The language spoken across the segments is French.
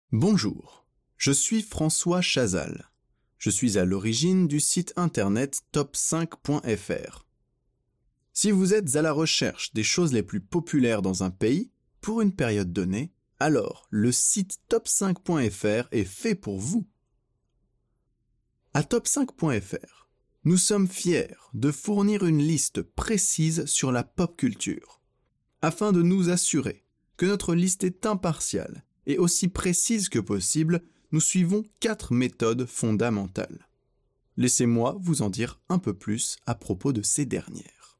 Bonjour, je suis François Chazal. Je suis à l'origine du site internet top5.fr. Si vous êtes à la recherche des choses les plus populaires dans un pays, pour une période donnée, alors le site top5.fr est fait pour vous. À top5.fr, nous sommes fiers de fournir une liste précise sur la pop culture, afin de nous assurer que notre liste est impartiale et aussi précise que possible. Nous suivons 4 méthodes fondamentales. Laissez-moi vous en dire un peu plus à propos de ces dernières.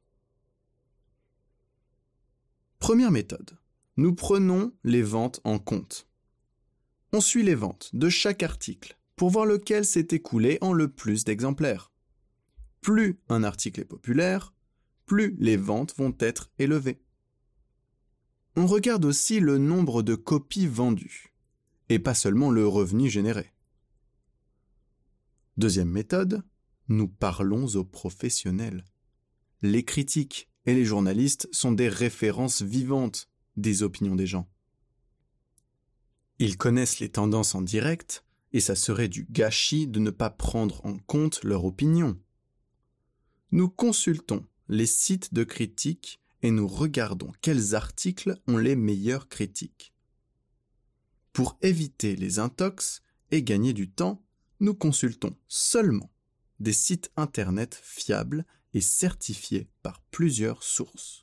Première méthode. Nous prenons les ventes en compte. On suit les ventes de chaque article pour voir lequel s'est écoulé en le plus d'exemplaires. Plus un article est populaire, plus les ventes vont être élevées. On regarde aussi le nombre de copies vendues, et pas seulement le revenu généré. Deuxième méthode, nous parlons aux professionnels. Les critiques et les journalistes sont des références vivantes des opinions des gens. Ils connaissent les tendances en direct, et ça serait du gâchis de ne pas prendre en compte leur opinion. Nous consultons les sites de critiques et nous regardons quels articles ont les meilleures critiques. Pour éviter les intox et gagner du temps, nous consultons seulement des sites internet fiables et certifiés par plusieurs sources.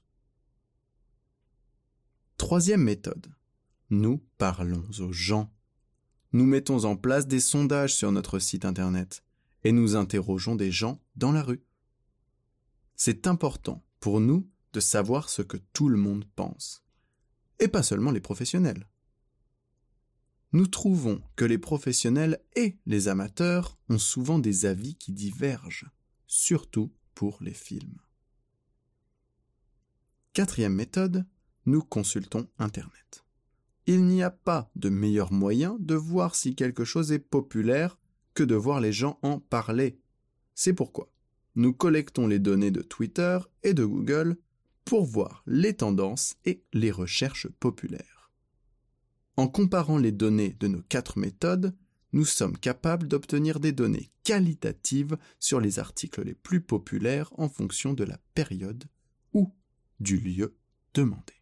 Troisième méthode, nous parlons aux gens. Nous mettons en place des sondages sur notre site internet et nous interrogeons des gens dans la rue. C'est important pour nous de savoir ce que tout le monde pense, et pas seulement les professionnels. Nous trouvons que les professionnels et les amateurs ont souvent des avis qui divergent, surtout pour les films. Quatrième méthode, nous consultons Internet. Il n'y a pas de meilleur moyen de voir si quelque chose est populaire que de voir les gens en parler. C'est pourquoi nous collectons les données de Twitter et de Google pour voir les tendances et les recherches populaires. En comparant les données de nos 4 méthodes, nous sommes capables d'obtenir des données qualitatives sur les articles les plus populaires en fonction de la période ou du lieu demandé.